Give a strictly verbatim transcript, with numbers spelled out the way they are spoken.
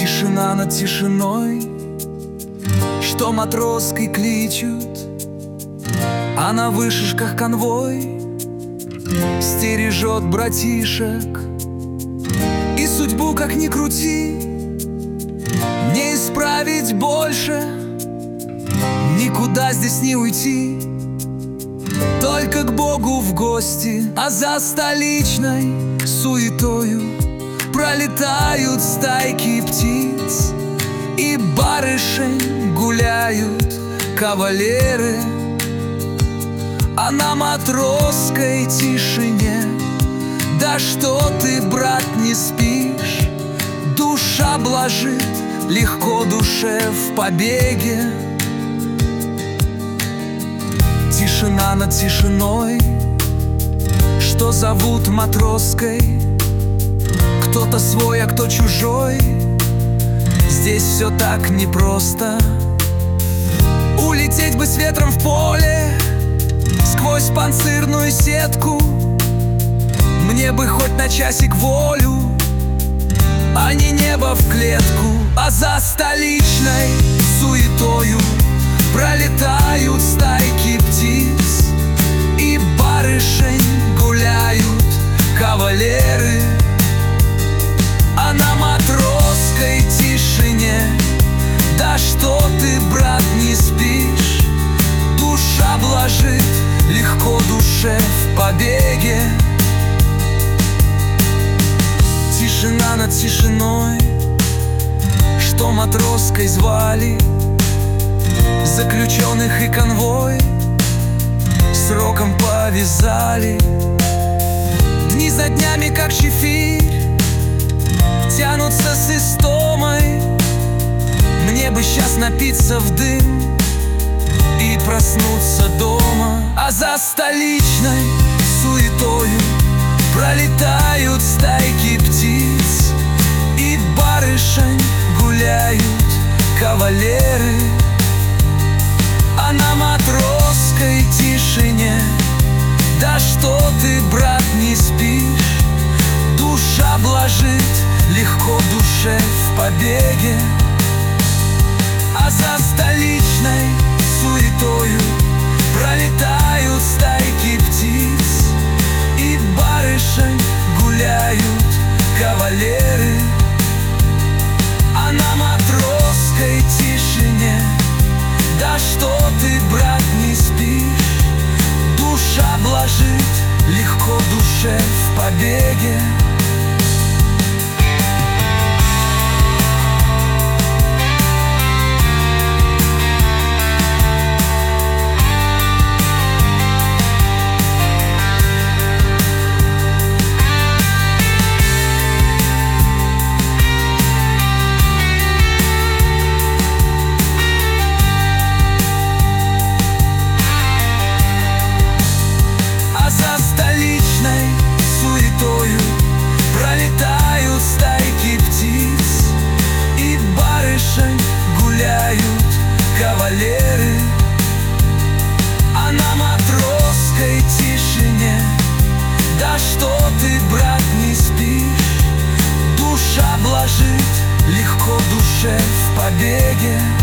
Тишина над тишиной, что матроской кличут, а на вышишках конвой стережет братишек. И судьбу, как ни крути, не исправить больше, никуда здесь не уйти, только к Богу в гости. А за столичной суетою пролетают стайки птиц, и барышень гуляют кавалеры. А на матросской тишине, да что ты, брат, не спишь? Душа блажит, легко душе в побеге. Тишина над тишиной, что зовут матросской. Кто-то свой, а кто чужой. Здесь все так непросто. Улететь бы с ветром в поле, сквозь панцирную сетку. Мне бы хоть на часик волю, а не небо в клетку. А за столичной суетою пролетают стайки птиц, и барышень гуляют кавалеры. А на матросской тишине, да что ты, брат, не спишь? Душа блажит, легко душе в побеге. Тишина над тишиной, что матросской звали, заключенных и конвой сроком повязали. Дни за днями, как чефирь, тянутся с истомой. Мне бы сейчас напиться в дым и проснуться дома. А за столичной суетою пролетают стайки птиц, и барышень гуляют кавалеры. А на матросской тишине, да что ты, брат, не спишь? Душа блажит, легко душе в побеге. А за столичной суетою пролетают стайки птиц, и барышень гуляют кавалеры. А на матросской тишине, да что ты, брат, не спишь? Душа блажит, легко душе в побеге. Кавалеры. А на матросской тишине, да что ты, брат, не спишь? Душа блажит, легко душе в побеге.